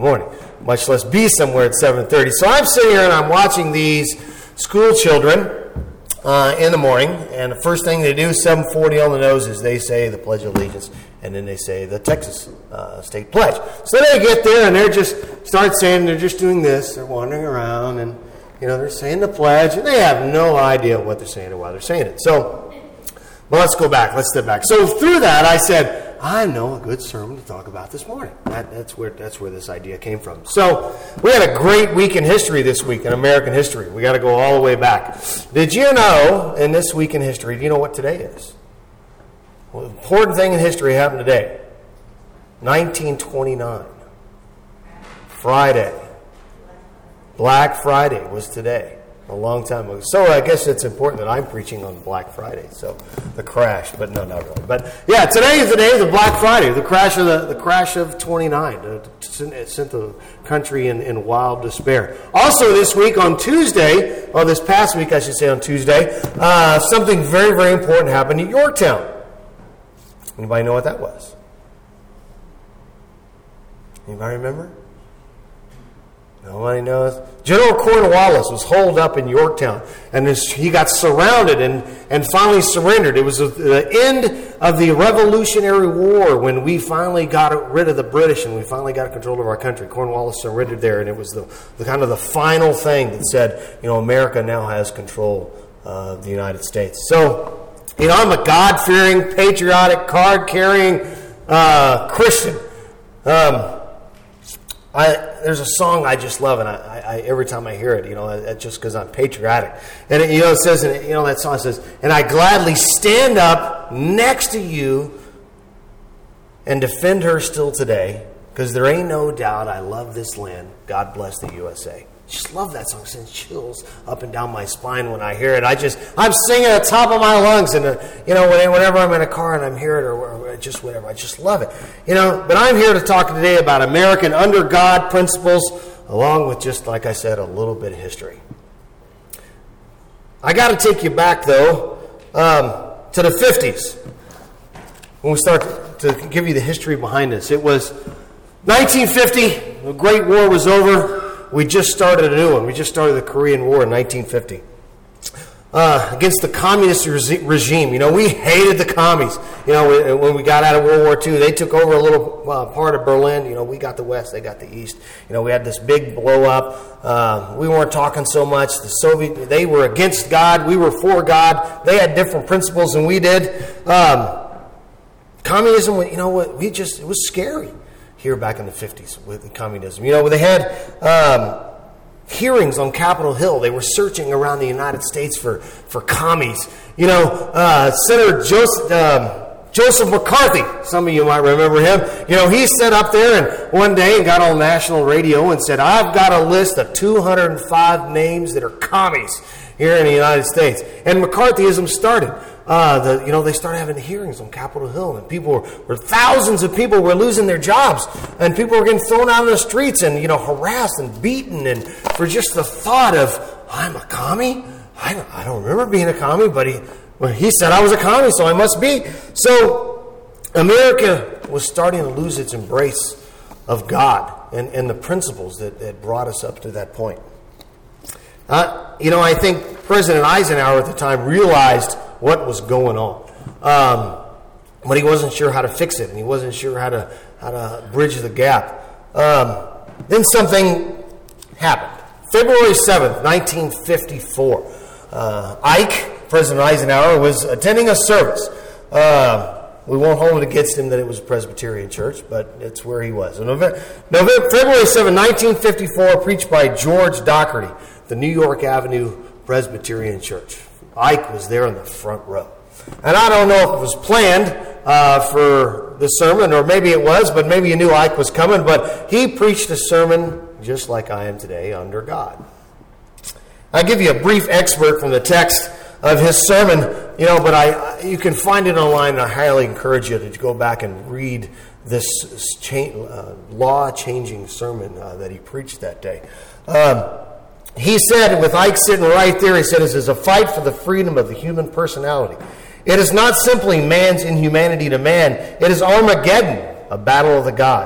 morning, much less be somewhere at 7:30. So I'm sitting here and I'm watching these school children in the morning, and the first thing they do, 7:40 on the nose, is they say the Pledge of Allegiance, and then they say the Texas State Pledge. So they get there and they're just doing this. They're wandering around and, they're saying the pledge, and they have no idea what they're saying or why they're saying it. So, let's go back. Let's step back. So through that, I said, I know a good sermon to talk about this morning. That's where this idea came from. So we had a great week in history this week, in American history. We got to go all the way back. Did you know, in this week in history, do you know what today is? Well, the important thing in history happened today. 1929. Friday. Black Friday was today. A long time ago. So I guess it's important that I'm preaching on Black Friday. So the crash, but no, not really. But yeah, today is the day of the Black Friday, the crash of 29. Sent the country in wild despair. Also this week on Tuesday, or this past week I should say on Tuesday, something very, very important happened at Yorktown. Anybody know what that was? Anybody remember? Nobody knows. General Cornwallis was holed up in Yorktown, and he got surrounded and finally surrendered. It was the end of the Revolutionary War when we finally got rid of the British and we finally got control of our country. Cornwallis surrendered there, and it was the kind of the final thing that said, America now has control of the United States. So, I'm a God-fearing, patriotic, card-carrying Christian. There's a song I just love, and I every time I hear it, just because I'm patriotic. And it says, that song says, "And I gladly stand up next to you and defend her still today, because there ain't no doubt I love this land. God bless the USA." Just love that song. It sends chills up and down my spine when I hear it. I'm singing at the top of my lungs, and whenever I'm in a car and I'm hearing it or just whatever, I just love it. But I'm here to talk today about American under God principles, along with, just like I said, a little bit of history. I got to take you back though to the 50s when we start to give you the history behind this. It was 1950. The Great War was over. We just started a new one. We just started the Korean War in 1950 against the communist regime. We hated the commies. When we got out of World War II, they took over a little part of Berlin. We got the West, they got the East. We had this big blow up. We weren't talking so much. They were against God. We were for God. They had different principles than we did. Communism, it was scary. Here back in the 50s with communism. They had hearings on Capitol Hill. They were searching around the United States for commies. Senator Joseph McCarthy, some of you might remember him. He sat up there and one day and got on national radio and said, "I've got a list of 205 names that are commies here in the United States." And McCarthyism started. They started having hearings on Capitol Hill, and thousands of people were losing their jobs, and people were getting thrown out on the streets and, harassed and beaten, and for just the thought of, I'm a commie? I don't remember being a commie, but he said I was a commie, so I must be. So America was starting to lose its embrace of God and the principles that brought us up to that point. I think President Eisenhower at the time realized what was going on, but he wasn't sure how to fix it, and he wasn't sure how to bridge the gap. Then something happened. February 7th, 1954. President Eisenhower, was attending a service. We won't hold it against him that it was a Presbyterian church, but it's where he was. February 7, 1954, preached by George Doherty, the New York Avenue Presbyterian Church. Ike was there in the front row. And I don't know if it was planned for the sermon, or maybe it was, but maybe you knew Ike was coming, but he preached a sermon just like I am today, under God. I'll give you a brief excerpt from the text of his sermon, but you can find it online, and I highly encourage you to go back and read this law-changing sermon that he preached that day. He said, with Ike sitting right there, he said, "This is a fight for the freedom of the human personality. It is not simply man's inhumanity to man. It is Armageddon, a battle of the gods.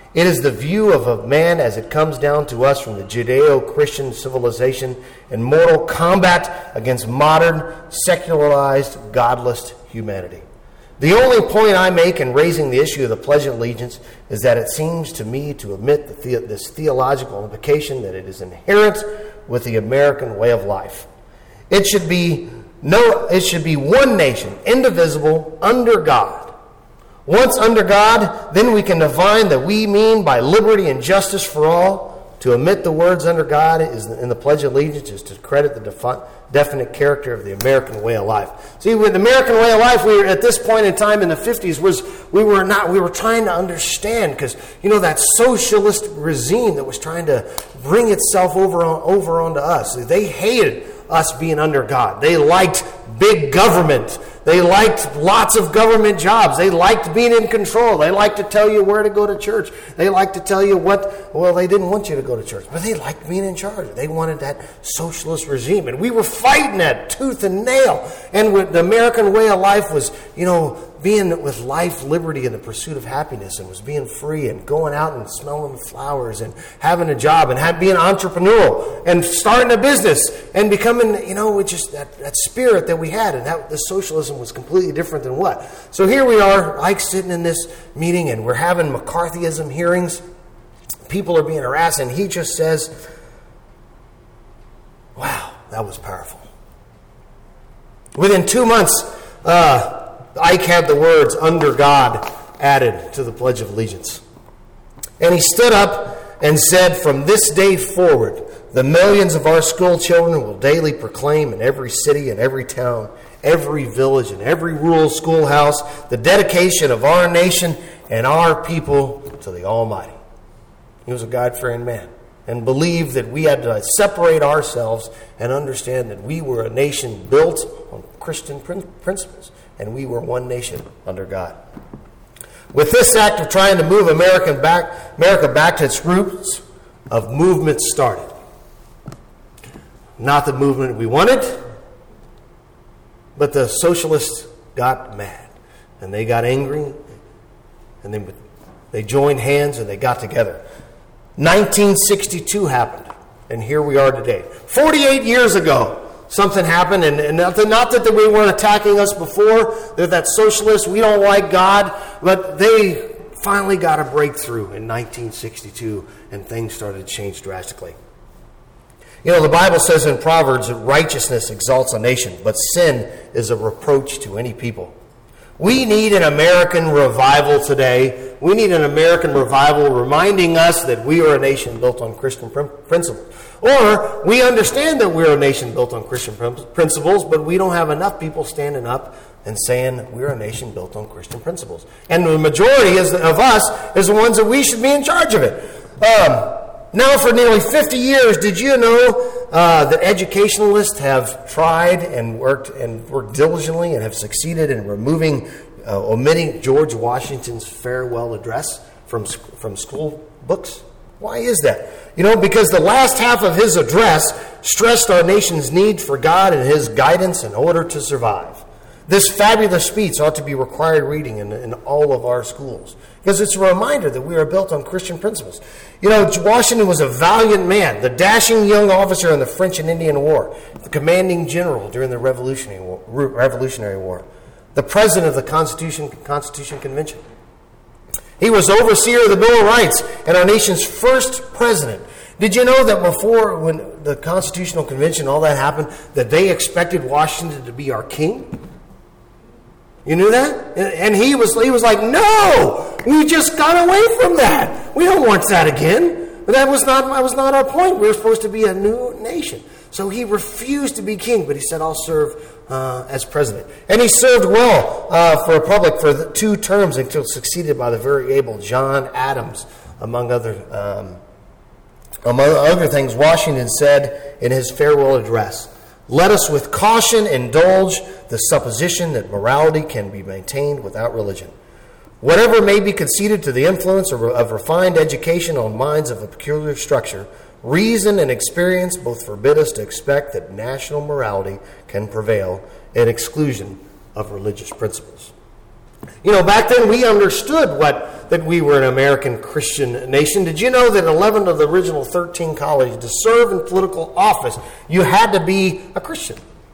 It is the view of a man as it comes down to us from the Judeo-Christian civilization in mortal combat against modern, secularized, godless humanity. The only point I make in raising the issue of the Pledge of Allegiance is that it seems to me to omit this theological implication that it is inherent with the American way of life. It should be one nation, indivisible, under God. Once under God, then we can define that we mean by liberty and justice for all. To omit the words under God is in the Pledge of Allegiance is to credit the definite character of the American way of life. See, with the American way of life, we were at this point in time in the 50s we were trying to understand, because that socialist regime that was trying to bring itself over onto us. They hated us being under God. They liked big government. They liked lots of government jobs. They liked being in control. They liked to tell you where to go to church. They liked to tell you they didn't want you to go to church, but they liked being in charge. They wanted that socialist regime. And we were fighting that tooth and nail. And the American way of life was, being with life, liberty, and the pursuit of happiness, and was being free and going out and smelling flowers and having a job and being entrepreneurial and starting a business and becoming, just that spirit that we had. And that the socialism was completely different than what. So here we are, Ike sitting in this meeting, and we're having McCarthyism hearings. People are being harassed, and he just says, wow, that was powerful. Within 2 months, Ike had the words "under God" added to the Pledge of Allegiance. And he stood up and said, from this day forward, the millions of our school children will daily proclaim in every city and every town, every village and every rural schoolhouse, the dedication of our nation and our people to the Almighty. He was a God-fearing man and believed that we had to separate ourselves and understand that we were a nation built on Christian principles, and we were one nation under God. With this act of trying to move America back to its roots, of movement started. Not the movement we wanted, but the socialists got mad, and they got angry, and they joined hands and they got together. 1962 happened, and here we are today. 48 years ago, something happened, and not that they weren't attacking us before. They're that socialists, we don't like God, but they finally got a breakthrough in 1962, and things started to change drastically. The Bible says in Proverbs that righteousness exalts a nation, but sin is a reproach to any people. We need an American revival today. We need an American revival reminding us that we are a nation built on Christian principles. Or we understand that we're a nation built on Christian principles, but we don't have enough people standing up and saying we're a nation built on Christian principles. And the majority of us is the ones that we should be in charge of it. Now, for nearly 50 years, did you know that educationalists have tried and worked diligently and have succeeded in omitting George Washington's farewell address from school books? Why is that? Because the last half of his address stressed our nation's need for God and His guidance in order to survive. This fabulous speech ought to be required reading in all of our schools, because it's a reminder that we are built on Christian principles. Washington was a valiant man, the dashing young officer in the French and Indian War, the commanding general during the Revolutionary War, the president of the Constitution Convention. He was overseer of the Bill of Rights and our nation's first president. Did you know that before, when the Constitutional Convention, all that happened, that they expected Washington to be our king? You knew that? And he was like, no, we just got away from that. We don't want that again. But that was not our point. We were supposed to be a new nation. So he refused to be king, but he said, I'll serve as president. And he served well for a republic for 2 terms until succeeded by the very able John Adams, among other things. Washington said in his farewell address, "Let us with caution indulge the supposition that morality can be maintained without religion. Whatever may be conceded to the influence of refined education on minds of a peculiar structure, reason and experience both forbid us to expect that national morality can prevail in exclusion of religious principles." Back then we understood what that we were an American Christian nation. Did you know that 11 of the original 13 colonies, to serve in political office, you had to be a Christian?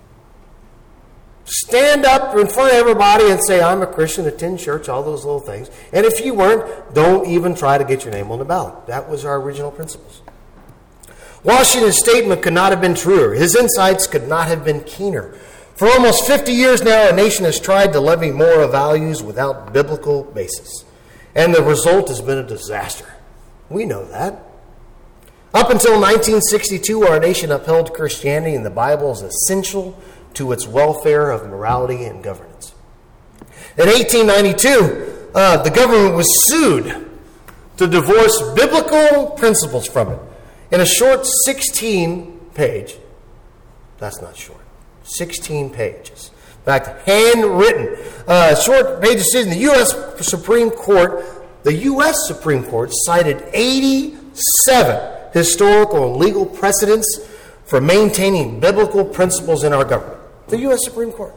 Stand up in front of everybody and say, I'm a Christian, attend church, all those little things. And if you weren't, don't even try to get your name on the ballot. That was our original principles. Washington's statement could not have been truer. His insights could not have been keener. For almost 50 years now, our nation has tried to levy moral values without biblical basis. And the result has been a disaster. We know that. Up until 1962, our nation upheld Christianity and the Bible as essential to its welfare of morality and governance. In 1892, the government was sued to divorce biblical principles from it. In a short 16-page, that's not short, 16 pages. In fact, handwritten, short page decision, the U.S. Supreme Court cited 87 historical and legal precedents for maintaining biblical principles in our government. The U.S. Supreme Court.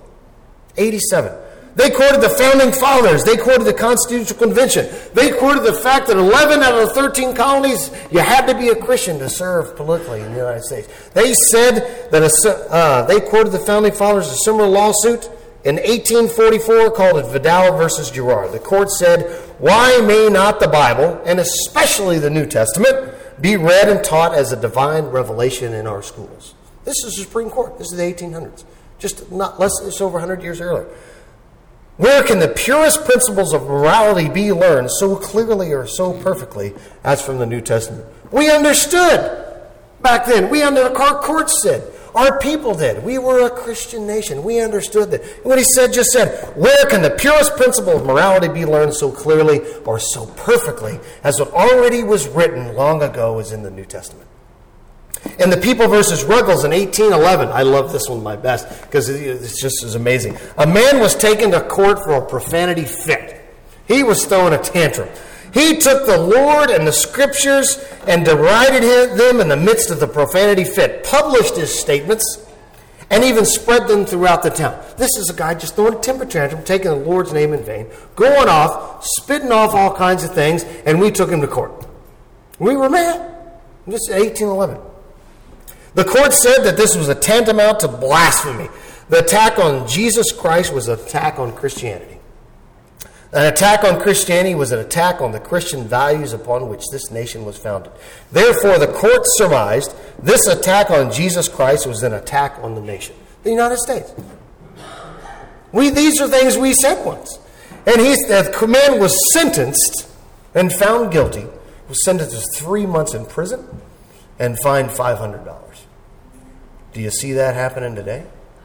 87. They quoted the Founding Fathers. They quoted the Constitutional Convention. They quoted the fact that 11 out of the 13 colonies, you had to be a Christian to serve politically in the United States. They said that they quoted the Founding Fathers, a similar lawsuit in 1844 called it Vidal versus Girard. The court said, why may not the Bible, and especially the New Testament, be read and taught as a divine revelation in our schools? This is the Supreme Court. This is the 1800s. Just over 100 years earlier. Where can the purest principles of morality be learned so clearly or so perfectly as from the New Testament? We understood back then. Our courts said. Our people did. We were a Christian nation. We understood that. And what he just said, where can the purest principle of morality be learned so clearly or so perfectly as what already was written long ago as in the New Testament? In the People versus Ruggles in 1811, I love this one my best because it's just as amazing. A man was taken to court for a profanity fit. He was throwing a tantrum. He took the Lord and the Scriptures and derided them in the midst of the profanity fit, published his statements, and even spread them throughout the town. This is a guy just throwing a temper tantrum, taking the Lord's name in vain, going off, spitting off all kinds of things, and we took him to court. We were mad. This is 1811. The court said that this was a tantamount to blasphemy. The attack on Jesus Christ was an attack on Christianity. An attack on Christianity was an attack on the Christian values upon which this nation was founded. Therefore, the court surmised this attack on Jesus Christ was an attack on the nation, the United States. These are things we said once. And the man was sentenced and found guilty, was sentenced to 3 months in prison and fined $500. Do you see that happening today?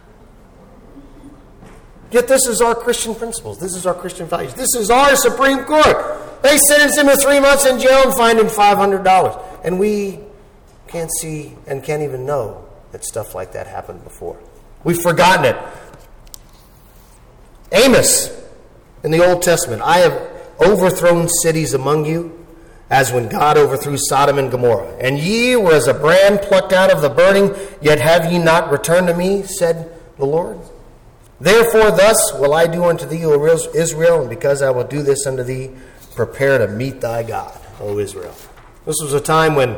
Yet this is our Christian principles. This is our Christian values. This is our Supreme Court. They sentenced him to 3 months in jail and fined him $500. And we can't see and can't even know that stuff like that happened before. We've forgotten it. Amos in the Old Testament, I have overthrown cities among you, as when God overthrew Sodom and Gomorrah. And ye were as a brand plucked out of the burning, yet have ye not returned to me, said the Lord. Therefore thus will I do unto thee, O Israel, and because I will do this unto thee, prepare to meet thy God, O Israel. This was a time when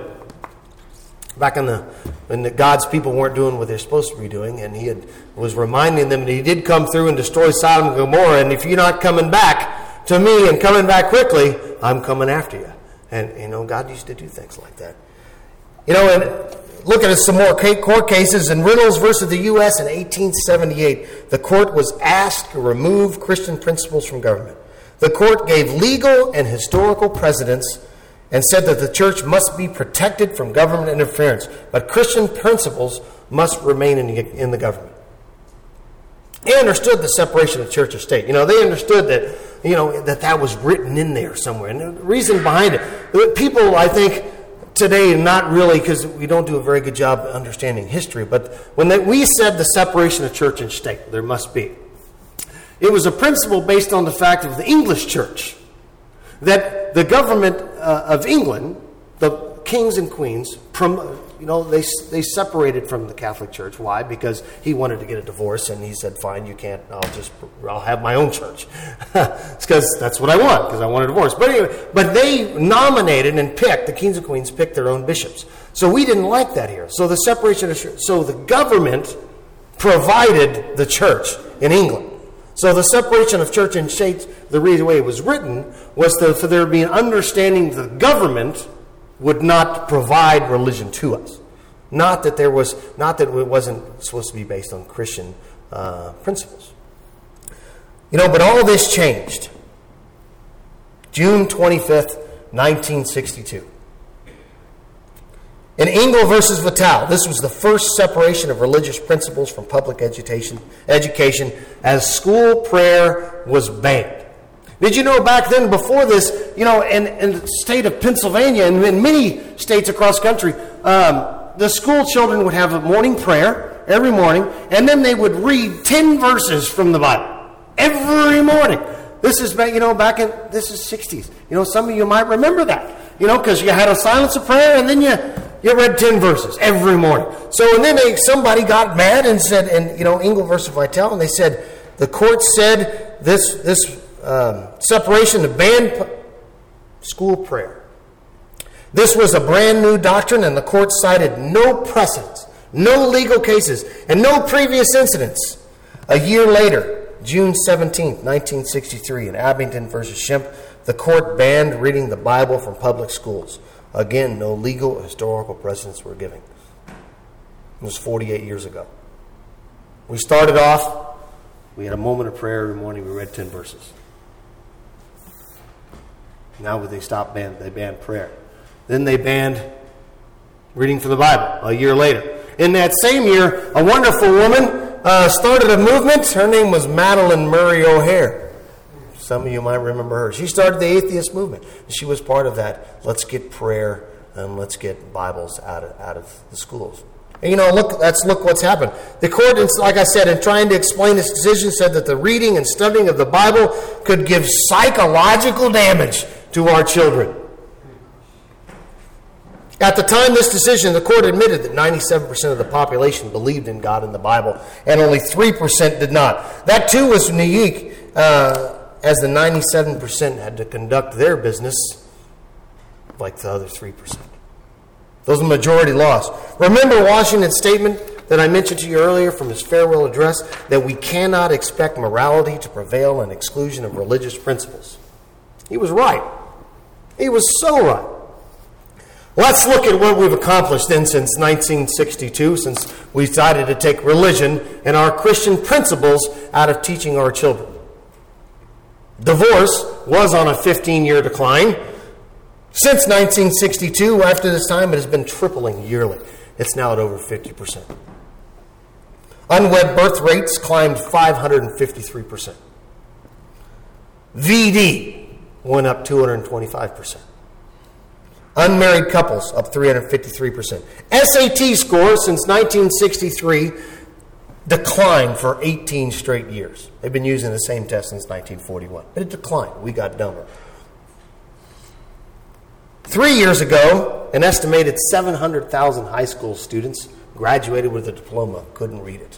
God's people weren't doing what they're supposed to be doing, and he was reminding them that he did come through and destroy Sodom and Gomorrah, and if you're not coming back to me and coming back quickly, I'm coming after you. And, God used to do things like that. And look at some more court cases. In Reynolds versus the U.S. in 1878, the court was asked to remove Christian principles from government. The court gave legal and historical precedents and said that the church must be protected from government interference, but Christian principles must remain in the government. They understood the separation of church and state. They understood that that was written in there somewhere. And the reason behind it, people, I think, today, not really, because we don't do a very good job understanding history, but when we said the separation of church and state, there must be. It was a principle based on the fact of the English church, that the government of England, the kings and queens, they separated from the Catholic Church. Why? Because he wanted to get a divorce, and he said, fine, you can't, I'll have my own church. It's because that's what I want, because I want a divorce. But anyway, they nominated and picked, the kings and queens picked their own bishops. So we didn't like that here. So the separation of church, so the government provided the church in England. So the separation of church and state, the way it was written, was for there to be an understanding that the government would not provide religion to us. Not that it wasn't supposed to be based on Christian principles. But all this changed. June 25th, 1962. In Engel versus Vital, this was the first separation of religious principles from public education as school prayer was banned. Did you know back then, before this, in the state of Pennsylvania and in many states across the country, the school children would have a morning prayer every morning, and then they would read 10 verses from the Bible every morning. This is back, this is 60s. Some of you might remember that, because you had a silence of prayer, and then you read 10 verses every morning. So, and then somebody got mad and said, Engel versus Vital, and they said, the court said this separation to ban school prayer. This was a brand new doctrine, and the court cited no precedents, no legal cases, and no previous incidents. A year later, June 17th, 1963, in Abington versus Shemp, the court banned reading the Bible from public schools. Again, no legal historical precedents were given. It was 48 years ago. We started off, we had a moment of prayer every morning, we read 10 verses. Now they banned prayer. Then they banned reading from the Bible a year later. In that same year, a wonderful woman started a movement. Her name was Madeline Murray O'Hare. Some of you might remember her. She started the atheist movement. She was part of that. Let's get prayer and let's get Bibles out of the schools. And look what's happened. The court, like I said, in trying to explain this decision, said that the reading and studying of the Bible could give psychological damage to our children. At the time of this decision, the court admitted that 97% of the population believed in God and the Bible, and only 3% did not. That too was unique, as the 97% had to conduct their business like the other 3%. Those majority lost. Remember Washington's statement that I mentioned to you earlier from his farewell address, that we cannot expect morality to prevail in exclusion of religious principles. He was right. He was so right. Let's look at what we've accomplished then since 1962, since we decided to take religion and our Christian principles out of teaching our children. Divorce was on a 15-year decline. Since 1962, after this time, it has been tripling yearly. It's now at over 50%. Unwed birth rates climbed 553%. VD went up 225%. Unmarried couples up 353%. SAT scores since 1963 declined for 18 straight years. They've been using the same test since 1941. But it declined. We got dumber. 3 years ago, an estimated 700,000 high school students graduated with a diploma, couldn't read it.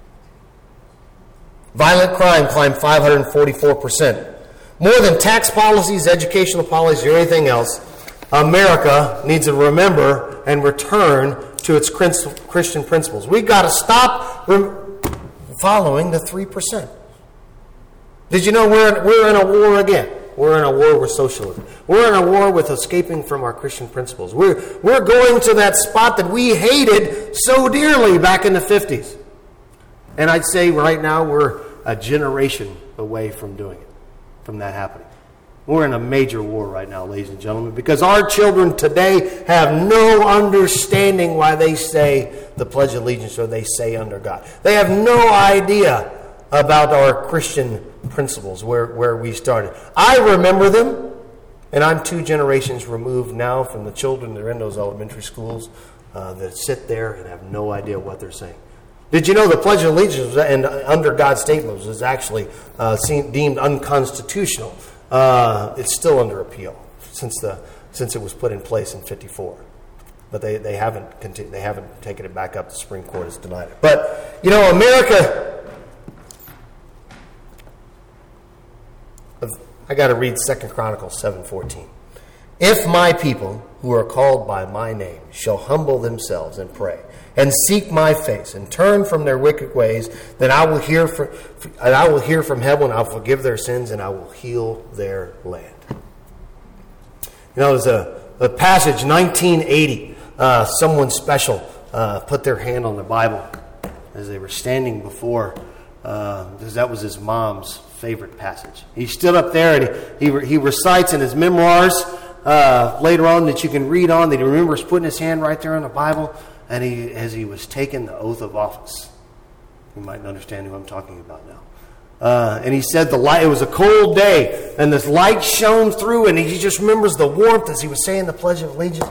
Violent crime climbed 544%. More than tax policies, educational policies, or anything else, America needs to remember and return to its Christian principles. We've got to stop following the 3%. Did you know we're in a war again? We're in a war with socialism. We're in a war with escaping from our Christian principles. We're going to that spot that we hated so dearly back in the 50s. And I'd say right now we're a generation away from doing it, from that happening. We're in a major war right now, ladies and gentlemen, because our children today have no understanding why they say the Pledge of Allegiance or they say under God. They have no idea about our Christian principles, where we started. I remember them, and I'm 2 generations removed now from the children that are in those elementary schools that sit there and have no idea what they're saying. Did you know the Pledge of Allegiance and under God's statements was actually deemed unconstitutional? It's still under appeal since it was put in place in 1954. but they haven't taken it back up. The Supreme Court has denied it. But, America, I got to read 2 Chronicles 7:14. If my people who are called by my name shall humble themselves and pray and seek my face and turn from their wicked ways, then I will hear from heaven, I will forgive their sins, and I will heal their land. There's a passage, 1980, someone special put their hand on the Bible as they were standing before, because that was his mom's favorite passage. He stood up there and he recites in his memoirs later on that you can read on, that he remembers putting his hand right there on the Bible, and as he was taking the oath of office. You might understand who I'm talking about now. And he said it was a cold day, and this light shone through, and he just remembers the warmth as he was saying the Pledge of Allegiance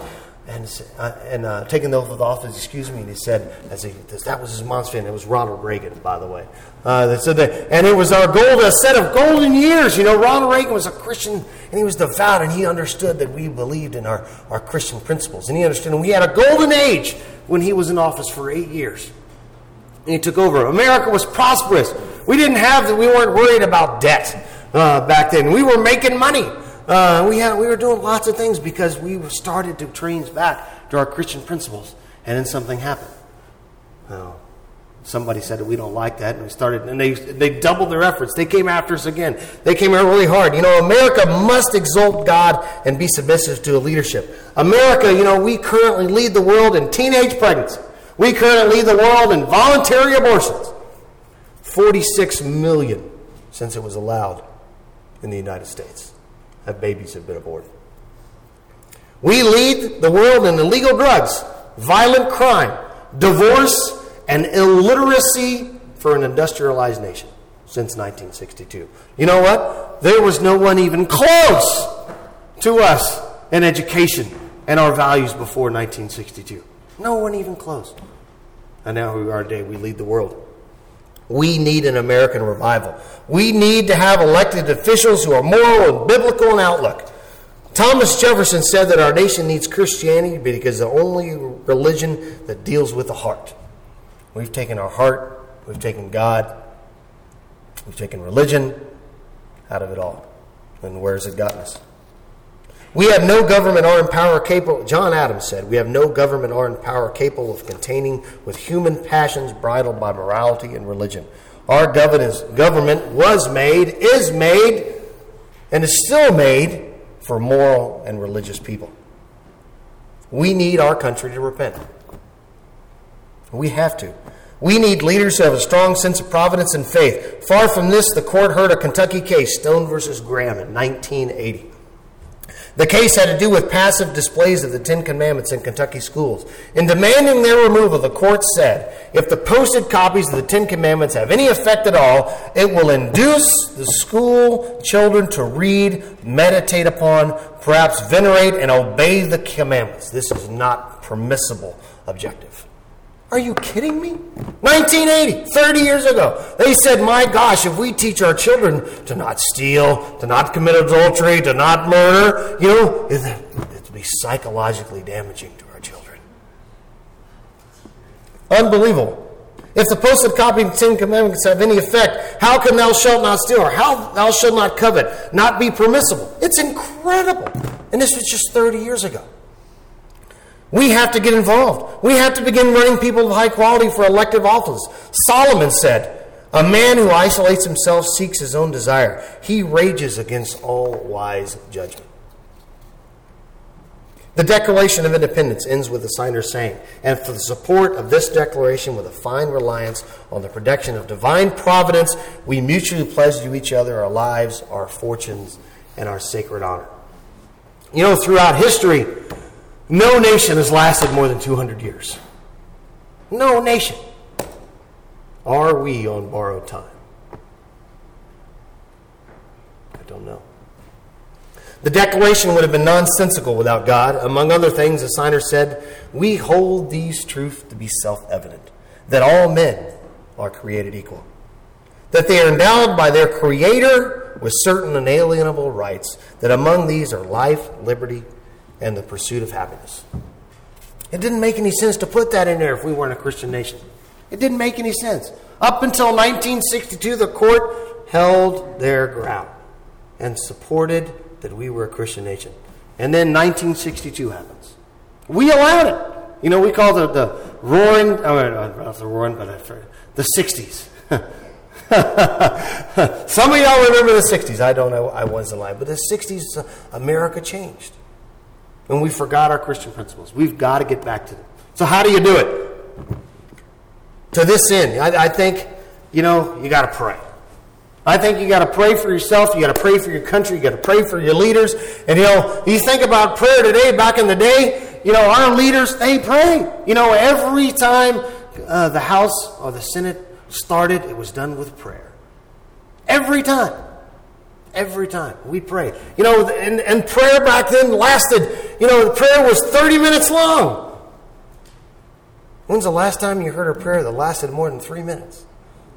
and taking the oath of office, and he said, that was his mom's fan. It was Ronald Reagan, by the way. That said that, and it was a set of golden years. Ronald Reagan was a Christian, and he was devout, and he understood that we believed in our Christian principles, and he understood, and we had a golden age when he was in office for 8 years. And he took over. America was prosperous. We weren't worried about debt back then. We were making money. We were doing lots of things because we started to train back to our Christian principles, and then something happened. Somebody said that we don't like that, and they doubled their efforts. They came after us again. They came out really hard. America must exalt God and be submissive to leadership. America, we currently lead the world in teenage pregnancy. We currently lead the world in voluntary abortions. 46 million since it was allowed in the United States. That babies have been aborted. We lead the world in illegal drugs, violent crime, divorce, and illiteracy for an industrialized nation since 1962. You know what? There was no one even close to us in education and our values before 1962. No one even close. And now we are today, we lead the world. We need an American revival. We need to have elected officials who are moral and biblical in outlook. Thomas Jefferson said that our nation needs Christianity because it's the only religion that deals with the heart. We've taken our heart, we've taken God, we've taken religion out of it all. And where has it gotten us? We have no government or in power capable, John Adams said, we have no government or in power capable of containing with human passions bridled by morality and religion. Our government was made, is made, and is still made for moral and religious people. We need our country to repent. We have to. We need leaders who have a strong sense of providence and faith. Far from this, the court heard a Kentucky case, Stone versus Graham, in 1980. The case had to do with passive displays of the Ten Commandments in Kentucky schools. In demanding their removal, the court said, if the posted copies of the Ten Commandments have any effect at all, it will induce the school children to read, meditate upon, perhaps venerate, and obey the commandments. This is not permissible objective. Are you kidding me? 1980, 30 years ago. They said, my gosh, if we teach our children to not steal, to not commit adultery, to not murder, it'll be psychologically damaging to our children. Unbelievable. If the posted copy of the Ten Commandments have any effect, how can thou shalt not steal, or how thou shalt not covet, not be permissible? It's incredible. And this was just 30 years ago. We have to get involved. We have to begin running people of high quality for elective office. Solomon said, a man who isolates himself seeks his own desire. He rages against all wise judgment. The Declaration of Independence ends with the signer saying, and for the support of this declaration with a fine reliance on the protection of divine providence, we mutually pledge to each other our lives, our fortunes, and our sacred honor. Throughout history, no nation has lasted more than 200 years. No nation. Are we on borrowed time? I don't know. The Declaration would have been nonsensical without God. Among other things, the signer said, we hold these truths to be self-evident, that all men are created equal, that they are endowed by their Creator with certain inalienable rights, that among these are life, liberty, and the pursuit of happiness. It didn't make any sense to put that in there if we weren't a Christian nation. It didn't make any sense. Up until 1962, the court held their ground and supported that we were a Christian nation. And then 1962 happens. We allowed it. You know, we call the roaring, not the roaring, but the 60s. Some of y'all remember the 60s. I don't know. I wasn't alive. But the 60s, America changed. And we forgot our Christian principles. We've got to get back to them. So how do you do it? To this end, I think, you got to pray. I think you got to pray for yourself. You got to pray for your country. You got to pray for your leaders. And, you think about prayer today, back in the day, our leaders, they pray. Every time the House or the Senate started, it was done with prayer. Every time. Every time. We prayed. And prayer back then lasted, the prayer was 30 minutes long. When's the last time you heard a prayer that lasted more than 3 minutes?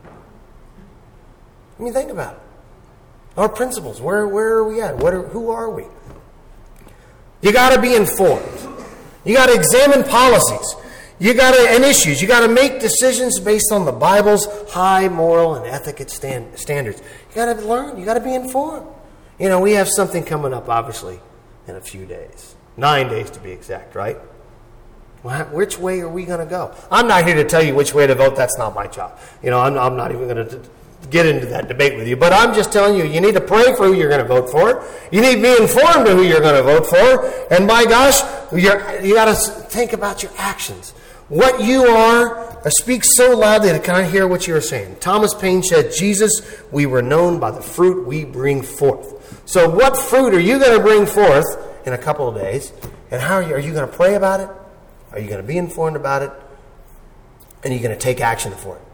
I mean, think about it. Our principles, where are we at? Who are we? You got to be informed. You got to examine policies. And issues. You got to make decisions based on the Bible's high moral and ethical standards. You got to learn. You got to be informed. We have something coming up, obviously, in a few days. 9 days to be exact, right? Which way are we going to go? I'm not here to tell you which way to vote. That's not my job. I'm not even going to get into that debate with you. But I'm just telling you, you need to pray for who you're going to vote for. You need to be informed of who you're going to vote for. And my gosh, you got to think about your actions. What you are speaks so loudly that I can't hear what you're saying. Thomas Paine said, Jesus, we were known by the fruit we bring forth. So what fruit are you going to bring forth in a couple of days? And how are you going to pray about it? Are you going to be informed about it? And are you going to take action for it?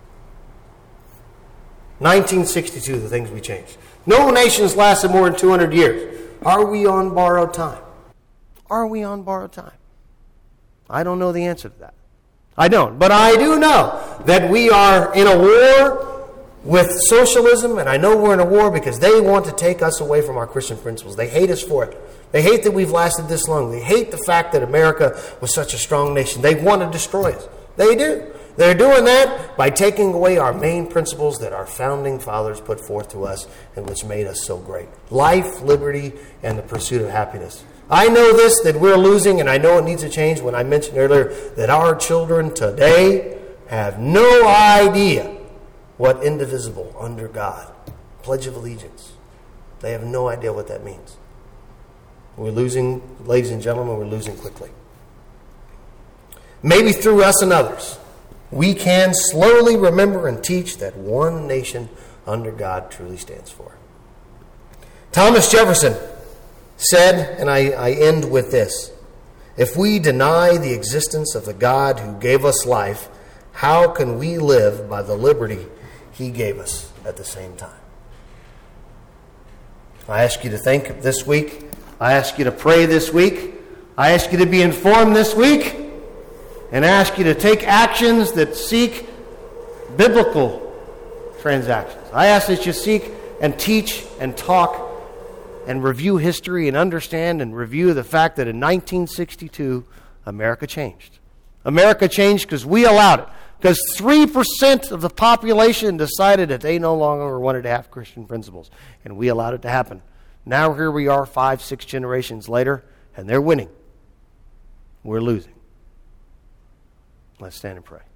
1962, the things we changed. No nations lasted more than 200 years. Are we on borrowed time? Are we on borrowed time? I don't know the answer to that. I don't. But I do know that we are in a war with socialism, and I know we're in a war because they want to take us away from our Christian principles. They hate us for it. They hate that we've lasted this long. They hate the fact that America was such a strong nation. They want to destroy us. They do. They're doing that by taking away our main principles that our founding fathers put forth to us and which made us so great. Life, liberty, and the pursuit of happiness. I know this, that we're losing, and I know it needs to change when I mentioned earlier that our children today have no idea what indivisible under God, Pledge of Allegiance. They have no idea what that means. We're losing, ladies and gentlemen, we're losing quickly. Maybe through us and others, we can slowly remember and teach that one nation under God truly stands for. Thomas Jefferson said, and I end with this, if we deny the existence of the God who gave us life, how can we live by the liberty he gave us at the same time? I ask you to think this week. I ask you to pray this week. I ask you to be informed this week. And ask you to take actions that seek biblical transactions. I ask that you seek and teach and talk and review history and understand and review the fact that in 1962, America changed. America changed because we allowed it. Because 3% of the population decided that they no longer wanted to have Christian principles. And we allowed it to happen. Now here we are 5-6 generations later, and they're winning. We're losing. Let's stand and pray.